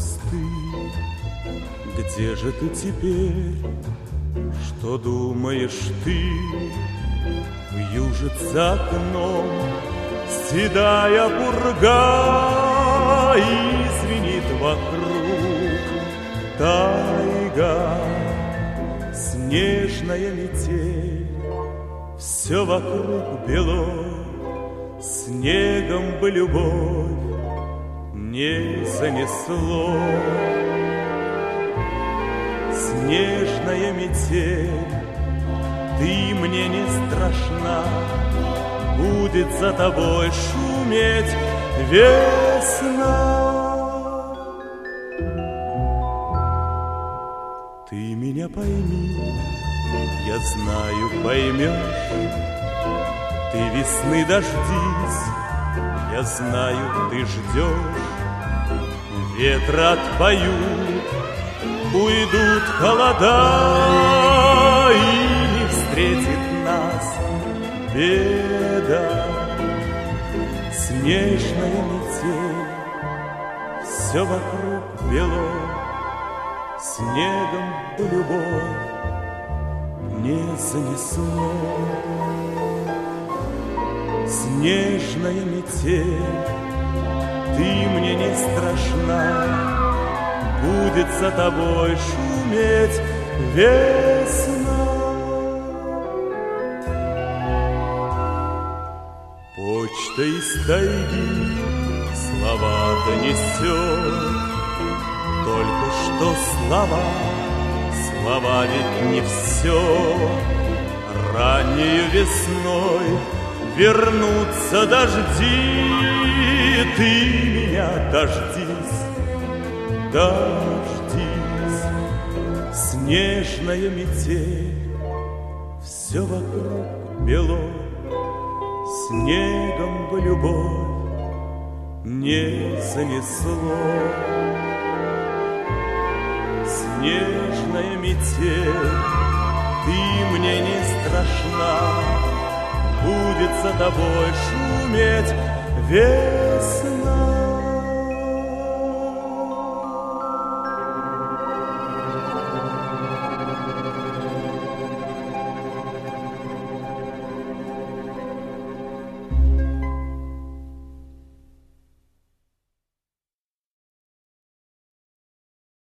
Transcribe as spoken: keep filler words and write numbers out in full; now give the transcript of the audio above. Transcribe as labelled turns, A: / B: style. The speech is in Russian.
A: мосты. Где же ты теперь? Что думаешь ты? Вьюжится окном седая пурга, и звенит вокруг тайга, снежная метель. Все вокруг бело, снегом бы любовь не занесло. Снежная метель, ты мне не страшна, будет за тобой шуметь весна. Ты меня пойми, я знаю, поймешь. Ты весны дождись, я знаю, ты ждешь. Ветра отпоют, уйдут холода, и не встретит нас беда. Снежная метель, все вокруг бело, снегом любовь не занесло. Снежная метель, ты мне не страшна, будет за тобой шуметь весна. Почта из тайги слова донесет, только что слова, слова ведь не все. Раннею весной вернутся дожди, ты меня дождись, дождись. Снежная метель, все вокруг бело, снегом бы любовь не занесло. Снежная метель, ты мне не страшна, будет за тобой шуметь ветер.